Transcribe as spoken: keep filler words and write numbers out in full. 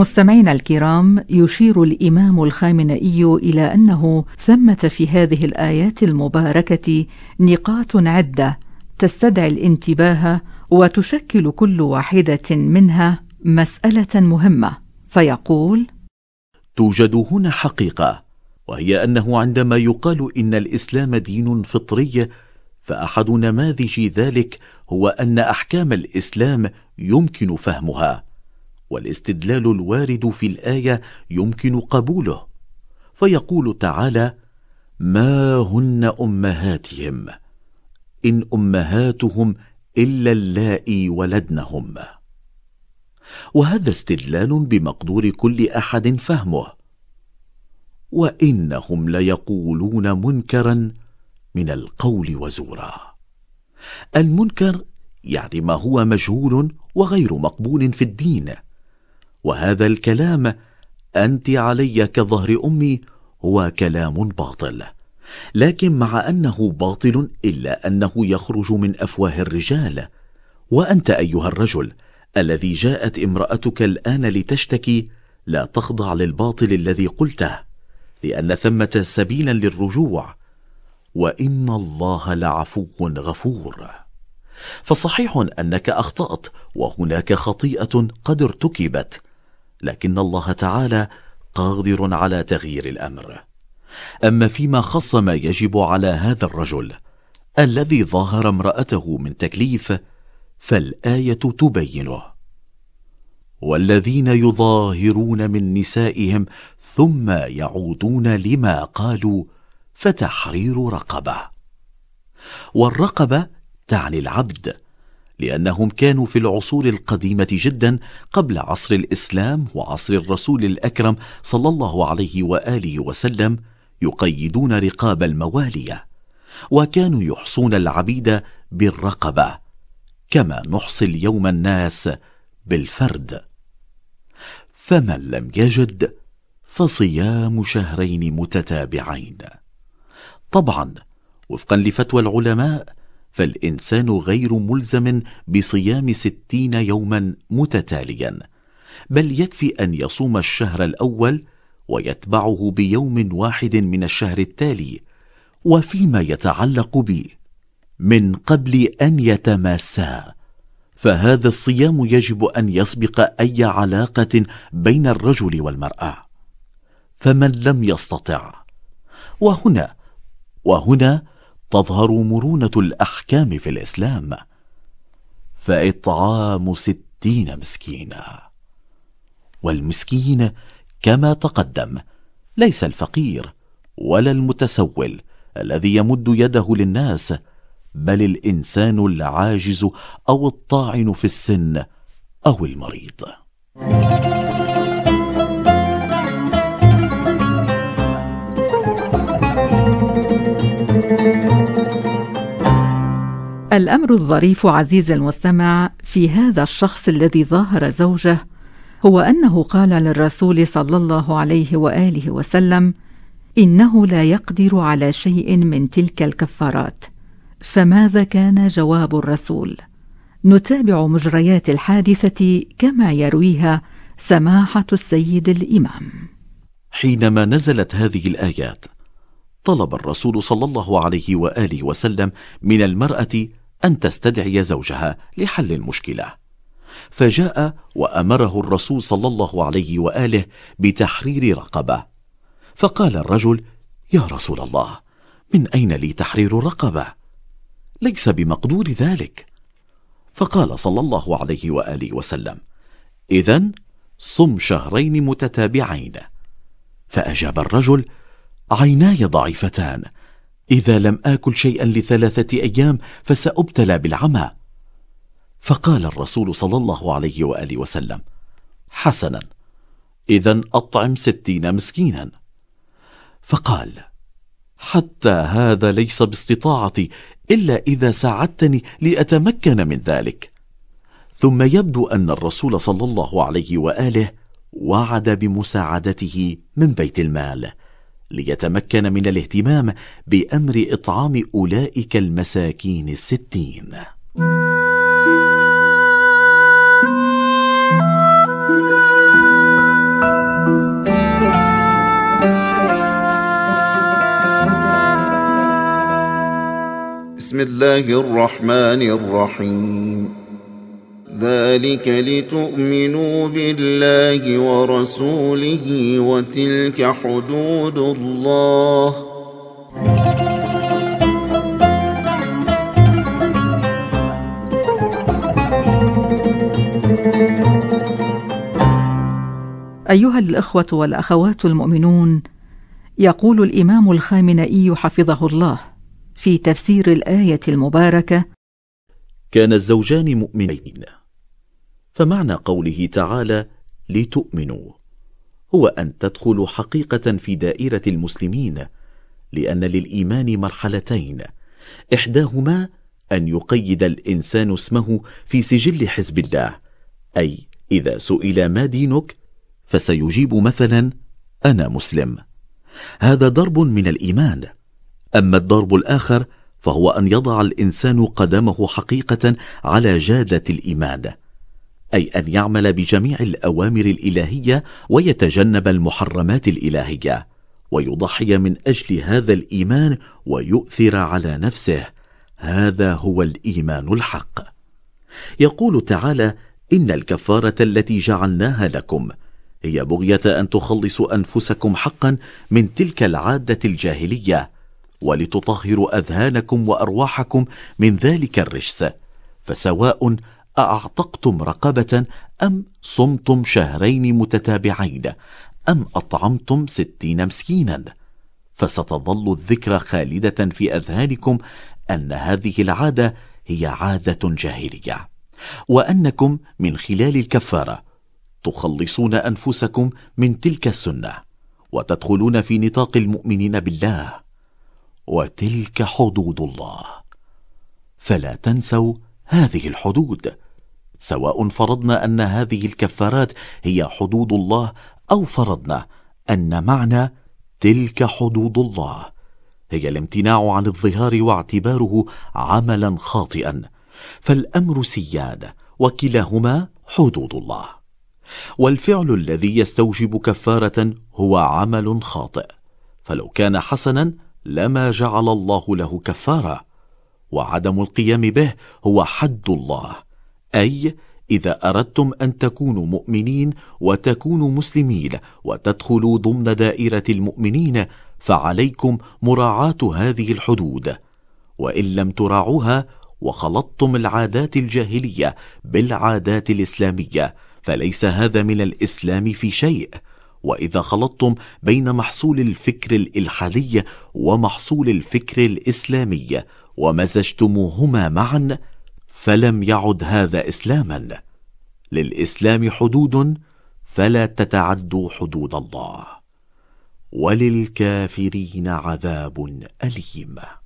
مستمعينا الكرام، يشير الإمام الخامنئي إلى أنه ثمة في هذه الآيات المباركة نقاط عدة تستدعي الانتباه، وتشكل كل واحدة منها مسألة مهمة. فيقول: توجد هنا حقيقة، وهي أنه عندما يقال إن الإسلام دين فطري، فأحد نماذج ذلك هو أن أحكام الإسلام يمكن فهمها، والاستدلال الوارد في الآية يمكن قبوله. فيقول تعالى: ما هن أمهاتهم إن أمهاتهم إلا اللائي ولدنهم. وهذا استدلال بمقدور كل أحد فهمه. وإنهم ليقولون منكرا من القول وزورا. المنكر يعني ما هو مجهول وغير مقبول في الدين، وهذا الكلام أنت علي كظهر أمي هو كلام باطل، لكن مع أنه باطل إلا أنه يخرج من أفواه الرجال. وأنت أيها الرجل الذي جاءت امرأتك الآن لتشتكي، لا تخضع للباطل الذي قلته، لأن ثمة سبيلا للرجوع، وإن الله لعفو غفور. فصحيح أنك أخطأت وهناك خطيئة قد ارتكبت، لكن الله تعالى قادر على تغيير الأمر. أما فيما خص ما يجب على هذا الرجل الذي ظاهر امرأته من تكليف، فالآية تبينه: والذين يظاهرون من نسائهم ثم يعودون لما قالوا فتحرير رقبة. والرقبة تعني العبد، لأنهم كانوا في العصور القديمة جدا قبل عصر الإسلام وعصر الرسول الأكرم صلى الله عليه وآله وسلم يقيدون رقاب الموالية، وكانوا يحصون العبيد بالرقبة كما نحصي اليوم الناس بالفرد. فمن لم يجد فصيام شهرين متتابعين. طبعا وفقا لفتوى العلماء، فالإنسان غير ملزم بصيام ستين يوما متتاليا، بل يكفي أن يصوم الشهر الأول ويتبعه بيوم واحد من الشهر التالي. وفيما يتعلق به من قبل أن يتماسا، فهذا الصيام يجب أن يسبق أي علاقة بين الرجل والمرأة. فمن لم يستطع، وهنا وهنا تظهر مرونة الأحكام في الإسلام، فإطعام ستين مسكينا. والمسكين كما تقدم ليس الفقير ولا المتسول الذي يمد يده للناس، بل الإنسان العاجز أو الطاعن في السن أو المريض. الأمر الظريف عزيز المستمع في هذا الشخص الذي ظاهر زوجه هو أنه قال للرسول صلى الله عليه وآله وسلم إنه لا يقدر على شيء من تلك الكفارات. فماذا كان جواب الرسول؟ نتابع مجريات الحادثة كما يرويها سماحة السيد الإمام. حينما نزلت هذه الآيات، طلب الرسول صلى الله عليه وآله وسلم من المرأة أن تستدعي زوجها لحل المشكلة، فجاء وأمره الرسول صلى الله عليه وآله بتحرير رقبة. فقال الرجل: يا رسول الله، من أين لي تحرير رقبة؟ ليس بمقدور ذلك. فقال صلى الله عليه وآله وسلم: إذن صم شهرين متتابعين. فأجاب الرجل: عيناي ضعيفتان، إذا لم آكل شيئا لثلاثة أيام فسأبتلى بالعمى. فقال الرسول صلى الله عليه وآله وسلم: حسنا، إذن أطعم ستين مسكينا. فقال: حتى هذا ليس باستطاعتي إلا إذا ساعدتني لأتمكن من ذلك. ثم يبدو أن الرسول صلى الله عليه وآله وعد بمساعدته من بيت المال ليتمكن من الاهتمام بأمر إطعام أولئك المساكين الستين. الله الرحمن الرحيم ذلك لتؤمنوا بالله ورسوله وتلك حدود الله أيها الإخوة والأخوات المؤمنون، يقول الإمام الخامنئي حفظه الله في تفسير الآية المباركة: كان الزوجان مؤمنين. فمعنى قوله تعالى لتؤمنوا هو أن تدخلوا حقيقة في دائرة المسلمين، لأن للإيمان مرحلتين، إحداهما أن يقيد الإنسان اسمه في سجل حزب الله، أي إذا سئل ما دينك فسيجيب مثلا أنا مسلم، هذا ضرب من الإيمان. أما الضرب الآخر فهو أن يضع الإنسان قدمه حقيقة على جادة الإيمان، أي أن يعمل بجميع الأوامر الإلهية ويتجنب المحرمات الإلهية، ويضحي من أجل هذا الإيمان ويؤثر على نفسه، هذا هو الإيمان الحق. يقول تعالى: إن الكفارة التي جعلناها لكم هي بغية أن تخلصوا أنفسكم حقا من تلك العادة الجاهلية، ولتطهروا أذهانكم وأرواحكم من ذلك الرجس، فسواء أعتقتم رقبة أم صمتم شهرين متتابعين أم أطعمتم ستين مسكينا، فستظل الذكرى خالدة في أذهانكم أن هذه العادة هي عادة جاهلية، وأنكم من خلال الكفارة تخلصون أنفسكم من تلك السنة وتدخلون في نطاق المؤمنين بالله، وتلك حدود الله، فلا تنسوا هذه الحدود، سواء فرضنا أن هذه الكفارات هي حدود الله أو فرضنا أن معنى تلك حدود الله هي الامتناع عن الظهار واعتباره عملا خاطئا، فالأمر سيان، وكلاهما حدود الله. والفعل الذي يستوجب كفارة هو عمل خاطئ، فلو كان حسنا لما جعل الله له كفارة، وعدم القيام به هو حد الله، أي إذا أردتم أن تكونوا مؤمنين وتكونوا مسلمين وتدخلوا ضمن دائرة المؤمنين فعليكم مراعاة هذه الحدود، وإن لم تراعوها وخلطتم العادات الجاهلية بالعادات الإسلامية فليس هذا من الإسلام في شيء. وإذا خلطتم بين محصول الفكر الإلحادي ومحصول الفكر الإسلامي ومزجتموهما معا فلم يعد هذا إسلاما. للإسلام حدود فلا تتعدوا حدود الله، وللكافرين عذاب أليم.